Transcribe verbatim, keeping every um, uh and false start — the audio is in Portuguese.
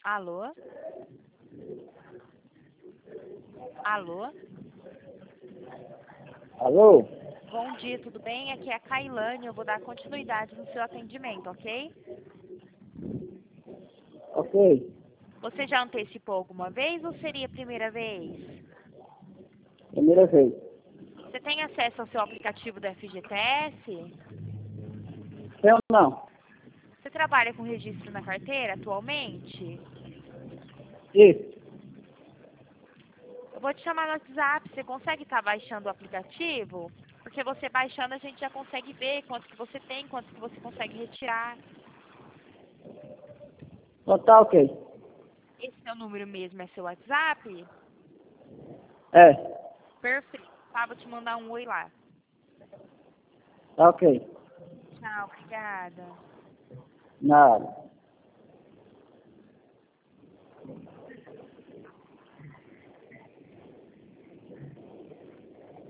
Alô? Alô? Alô? Bom dia, tudo bem? Aqui é a Kailane, eu vou dar continuidade no seu atendimento, ok? Ok. Você já antecipou alguma vez ou seria a primeira vez? Primeira vez. Você tem acesso ao seu aplicativo da F G T S? Eu não. Você trabalha com registro na carteira atualmente? Isso. Eu vou te chamar no WhatsApp, você consegue estar baixando o aplicativo? Porque você baixando a gente já consegue ver quanto que você tem, quanto que você consegue retirar. Então tá ok. Esse seu número mesmo é seu WhatsApp? É. Perfeito. Tá, vou te mandar um oi lá. Tá ok. Tchau, obrigada. Nada.